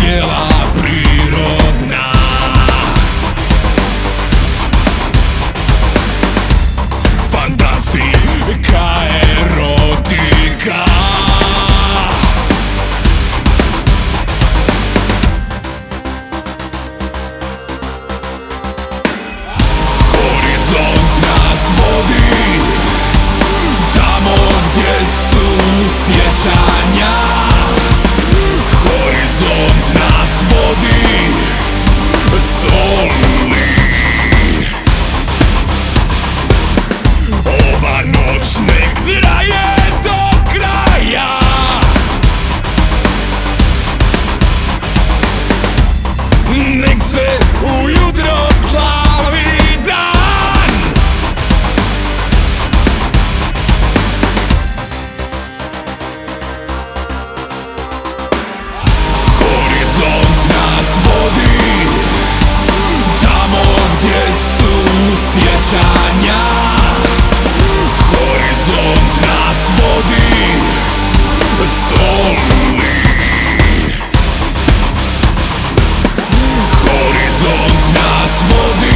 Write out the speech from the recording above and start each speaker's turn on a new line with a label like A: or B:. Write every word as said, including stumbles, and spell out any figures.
A: cijela prirodna. Fantastika, erotika. Horizont nas vodi tamo gdje su sjećanja. Horizont nas vodi soli. Ova noć nek traje do kraja. Nek se ujutro slavi dan. Horizont nas vodi tamo gdje su sjećanja. Horizont nas vodi soli. Horizont nas vodi